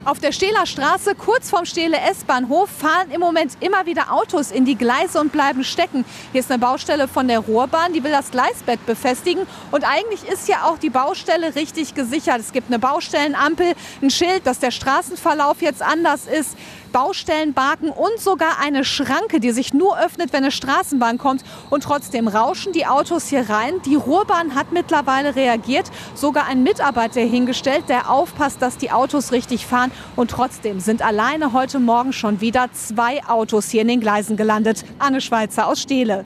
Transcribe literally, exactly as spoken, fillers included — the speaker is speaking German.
Auf der Stehler Straße, kurz vorm Stehle S-Bahnhof, fahren im Moment immer wieder Autos in die Gleise und bleiben stecken. Hier ist eine Baustelle von der Ruhrbahn, die will das Gleisbett befestigen. Und eigentlich ist ja auch die Baustelle richtig gesichert. Es gibt eine Baustellenampel, ein Schild, dass der Straßenverlauf jetzt anders ist, Baustellenbalken und sogar eine Schranke, die sich nur öffnet, wenn eine Straßenbahn kommt. Und trotzdem rauschen die Autos hier rein. Die Ruhrbahn hat mittlerweile reagiert, sogar einen Mitarbeiter hingestellt, der aufpasst, dass die Autos richtig fahren. Und trotzdem sind alleine heute Morgen schon wieder zwei Autos hier in den Gleisen gelandet. Anne Schweizer aus Stehle.